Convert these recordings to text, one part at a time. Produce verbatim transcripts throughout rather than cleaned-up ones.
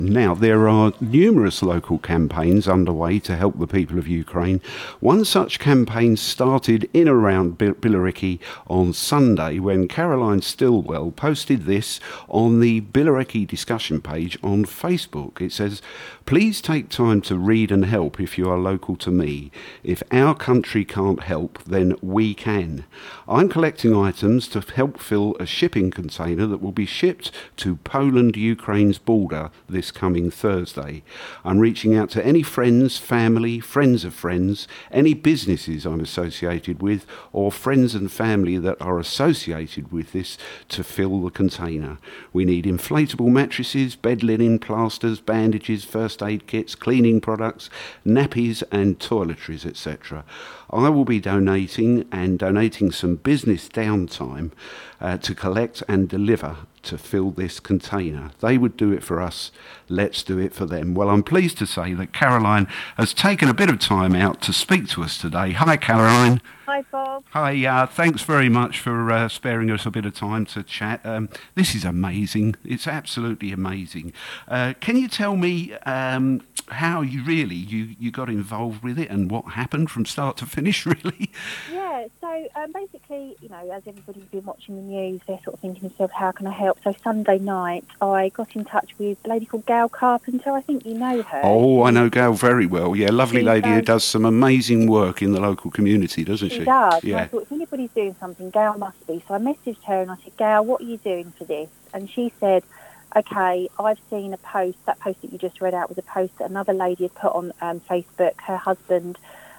Now, there are numerous local campaigns underway to help the people of Ukraine. One such campaign started in and around Billericay on Sunday when Caroline Stillwell posted this on the Billericay discussion page on Facebook. It says, "Please take time to read and help if you are local to me. If our country can't help, then we can. I'm collecting items to help fill a shipping container that will be shipped to Poland-Ukraine's border this coming Thursday. I'm reaching out to any friends, family, friends of friends, any businesses I'm associated with, or friends and family that are associated with this to fill the container. We need inflatable mattresses, bed linen, plasters, bandages, first aid kits, cleaning products, nappies and toiletries, et cetera. I will be donating and donating some business downtime uh, to collect and deliver to fill this container. They would do it for us. Let's do it for them." Well, I'm pleased to say that Caroline has taken a bit of time out to speak to us today. Hi, Caroline. Hi, Bob. Hi, uh, thanks very much for uh, sparing us a bit of time to chat. Um, this is amazing. It's absolutely amazing. Uh, can you tell me um, how you really, you, you got involved with it and what happened from start to finish, really? Yeah, so um, basically, you know, as everybody's been watching the news, they're sort of thinking to themselves, how can I help? So Sunday night, I got in touch with a lady called Gail Carpenter. I think you know her. Oh, I know Gail very well. Yeah, lovely she lady does, who does some amazing work in the local community, doesn't she? She does. Yeah. And I thought, if anybody's doing something, Gail must be. So I messaged her and I said, Gail, what are you doing for this? And she said, okay, I've seen a post. That post that you just read out was a post that another lady had put on um, Facebook. Her husband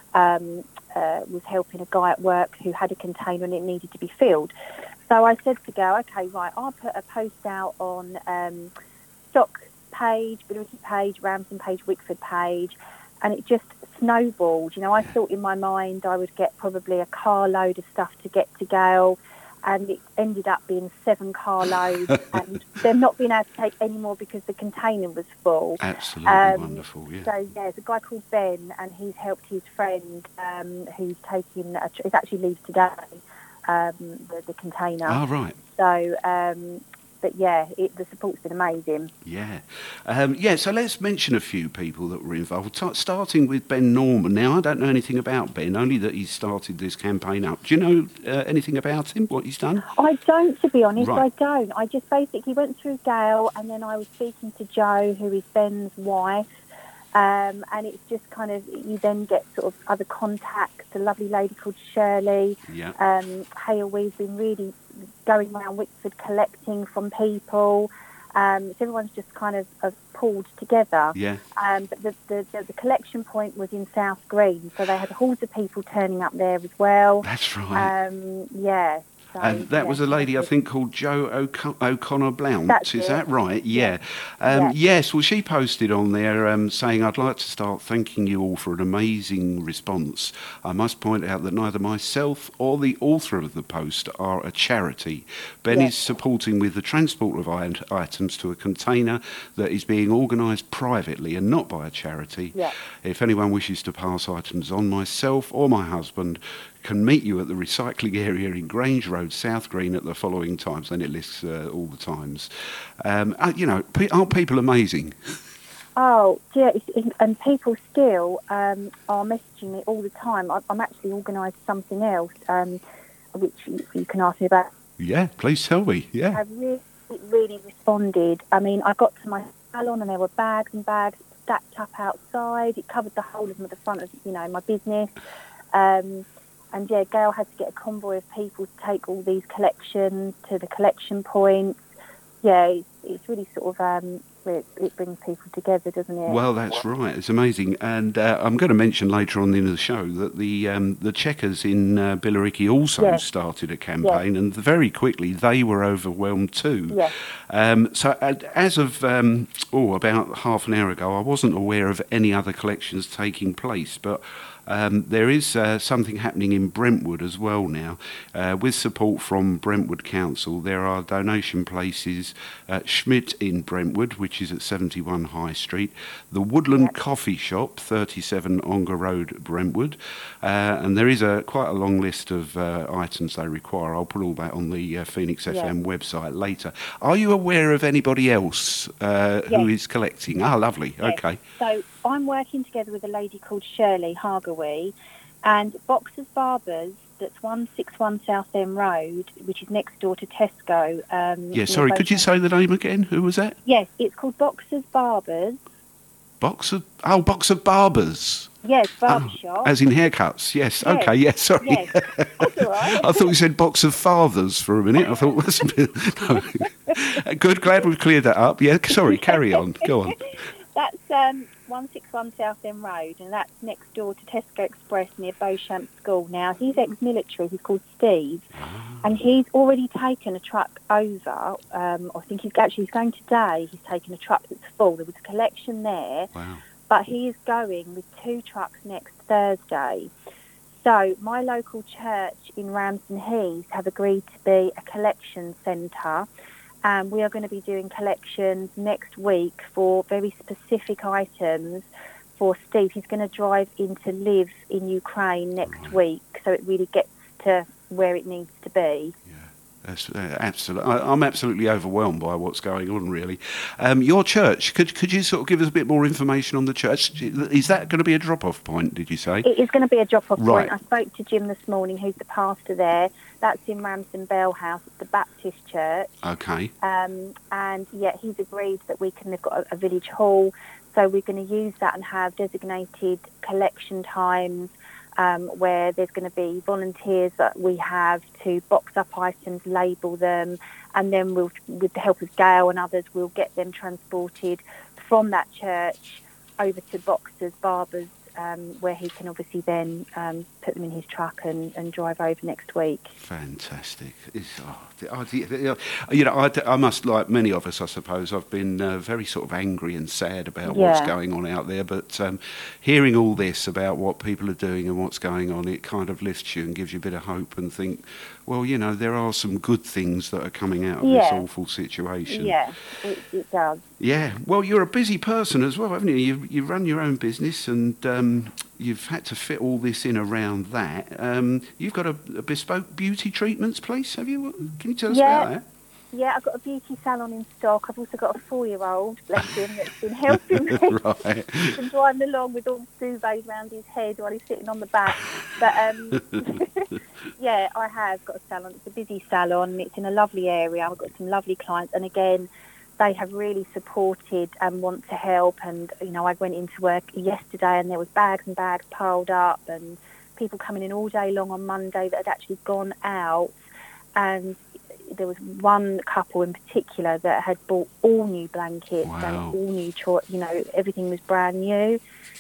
um, uh, was helping a guy at work who had a container and it needed to be filled. So I said to Gail, okay, right, I'll put a post out on um, Stock page, Billericay page, Ramsden page, Wickford page, and it just snowballed. You know, I thought in my mind I would get probably a carload of stuff to get to Gail, and it ended up being seven carloads, and they've not been able to take any more because the container was full. Absolutely um, wonderful, yeah. So, yeah, there's a guy called Ben, and he's helped his friend um, who's taking, a, it actually leaves today, um, the, the container. Oh, right. So, um, but yeah, it, the support's been amazing. Yeah. Um, yeah, so let's mention a few people that were involved, T- starting with Ben Norman. Now, I don't know anything about Ben, only that he started this campaign up. Do you know uh, anything about him, what he's done? I don't, to be honest, Right. I don't. I just basically went through Gail, and then I was speaking to Jo, who is Ben's wife, um, and it's just kind of, you then get sort of other contacts, a lovely lady called Shirley. Yeah. Um, Hale, we've been really going around Wickford collecting from people. Um, so everyone's just kind of, of pulled together. Yeah. Um, but the, the, the, the collection point was in South Green, so they had hordes of people turning up there as well. That's right. Um, yeah. So, And that yeah, was a lady, I think, called Jo O'Co- O'Connor Blount. That's Is it. that right? Yeah. Yeah. Um, Yeah. Yes, well, she posted on there um, saying, "I'd like to start thanking you all for an amazing response. I must point out that neither myself or the author of the post are a charity. Ben Yeah. is supporting with the transport of it- items to a container that is being organised privately and not by a charity. Yeah. If anyone wishes to pass items on, myself or my husband can meet you at the recycling area in Grange Road, South Green, at the following times." Then it lists uh, all the times. Um, uh, you know, pe- aren't people amazing? Oh, yeah, it's, it, and people still um, are messaging me all the time. I, I'm actually organised something else, um, which you, you can ask me about. Yeah, please tell me. Yeah. I've really, really responded. I mean, I got to my salon and there were bags and bags stacked up outside. It covered the whole of the front of, you know, my business. Um, and yeah, Gail had to get a convoy of people to take all these collections to the collection points. Yeah, it's, it's really sort of, um, it, it brings people together, doesn't it? Well, that's right. It's amazing. And uh, I'm going to mention later on in the show that the um, the Checkers in uh, Billericay also Yes. started a campaign, and very quickly they were overwhelmed too. Yes. Um, so uh, as of, um, oh, about half an hour ago, I wasn't aware of any other collections taking place, but Um, there is uh, something happening in Brentwood as well now. Uh, with support from Brentwood Council, there are donation places at Schmidt in Brentwood, which is at seventy-one High Street, the Woodland Yep. Coffee Shop, thirty-seven Ongar Road, Brentwood, uh, and there is a quite a long list of uh, items they require. I'll put all that on the uh, Phoenix F M Yeah. website later. Are you aware of anybody else uh, who Yes. is collecting? Ah, lovely. Yes. Okay. So I'm working together with a lady called Shirley Hargaway, and Boxers Barbers, that's one sixty-one South End Road, which is next door to Tesco. Um, Yeah, we're sorry, both could you on- say the name again? Who was that? Yes, it's called Boxers Barbers. Box of, oh, Box of Barbers. Yes, Oh, barbershop. as in haircuts, yes. Yes. Okay, yes, sorry. Yes, that's all right. I thought you said box of fathers for a minute. I thought that's a bit. No. Good, glad we've cleared that up. Yeah, sorry, carry on. Go on. That's um, one sixty-one South End Road, and that's next door to Tesco Express near Beauchamp School. Now, he's ex-military. He's called Steve, and he's already taken a truck over. Um, I think he's actually he's going today. He's taken a truck that's full. There was a collection there. Wow. But he is going with two trucks next Thursday. So my local church in Ramsden Heath have agreed to be a collection centre, and we are going to be doing collections next week for very specific items for Steve. He's going to drive in to live in Ukraine next Right. week, so it really gets to where it needs to be. That's, uh, absolutely. I, I'm absolutely overwhelmed by what's going on, really. Um, your church, could could you sort of give us a bit more information on the church? Is that going to be a drop-off point, did you say? It is going to be a drop-off Right. point. I spoke to Jim this morning, who's the pastor there. That's in Ramsden Bell House. It's the Baptist church. Okay. Um, and, yeah, he's agreed that we can, they've got a, a village hall, so we're going to use that and have designated collection times um, where there's going to be volunteers that we have to box up items, label them, and then we'll, with the help of Gail and others, we'll get them transported from that church over to Boxers Barbers, um, where he can obviously then um, put them in his truck and, and drive over next week. Fantastic. It's, oh, I, you know, I, I must, like many of us, I suppose, I've been uh, very sort of angry and sad about what's Yeah. going on out there. But um, hearing all this about what people are doing and what's going on, it kind of lifts you and gives you a bit of hope and think, well, you know, there are some good things that are coming out of this Yeah. awful situation. Yeah, it, it does. Yeah, well, you're a busy person as well, haven't you? You, you run your own business, and um, you've had to fit all this in around that. Um, you've got a, a bespoke beauty treatments place, have you? Can you tell us Yeah. about that? Yeah, I've got a beauty salon in stock. I've also got a four-year-old, bless him, that's been helping me. Right. He's been driving along with all the duvets around his head while he's sitting on the back. But, um, yeah, I have got a salon. It's a busy salon. It's in a lovely area. I've got some lovely clients. And, again, they have really supported and want to help. And, you know, I went into work yesterday and there was bags and bags piled up and people coming in all day long on Monday that had actually gone out. And there was one couple in particular that had bought all new blankets Wow. and all new, cho- you know, everything was brand new.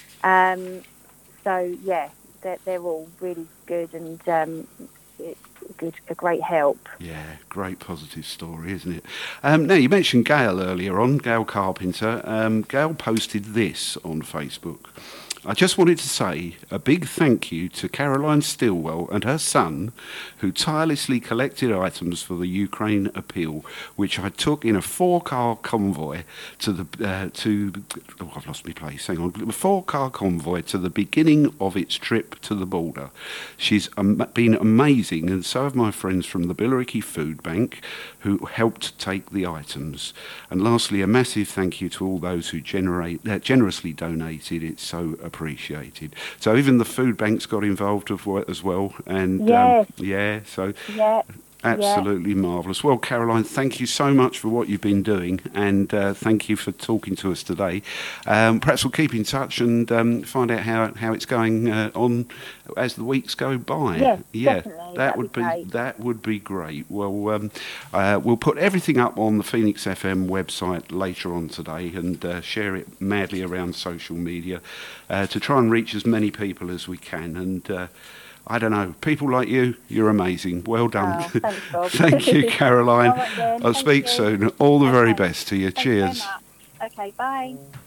Um, so, yeah, they're, they're all really good and um, it's a, good, a great help. Yeah, great positive story, isn't it? Um, now, you mentioned Gail earlier on, Gail Carpenter. Um, Gail posted this on Facebook. I just wanted to say a big thank you to Caroline Stilwell and her son, who tirelessly collected items for the Ukraine appeal, which I took in a four-car convoy to the uh, to. Oh, I've lost my place. Hang on, a four-car convoy to the beginning of its trip to the border. She's um, been amazing, and so have my friends from the Billericay Food Bank, who helped take the items. And lastly, a massive thank you to all those who generate uh, generously donated. It's so appreciated. So even the food banks got involved as well, and Yes. um, yeah, so Yeah. absolutely marvellous. Well, Caroline, thank you so much for what you've been doing, and uh, thank you for talking to us today. Um, perhaps we'll keep in touch and um, find out how, how it's going uh, on as the weeks go by. Yes, yeah, definitely. that That'd would be be great. that would be great. Well, um, uh, we'll put everything up on the Phoenix F M website later on today and uh, share it madly around social media uh, to try and reach as many people as we can. And uh, I don't know, people like you, you're amazing. Well done. Oh, thanks, Bob. Thank you, Caroline. All right then, I'll thank speak you. soon. All the very Okay. best to you. Thank you very Cheers. much. Okay, bye.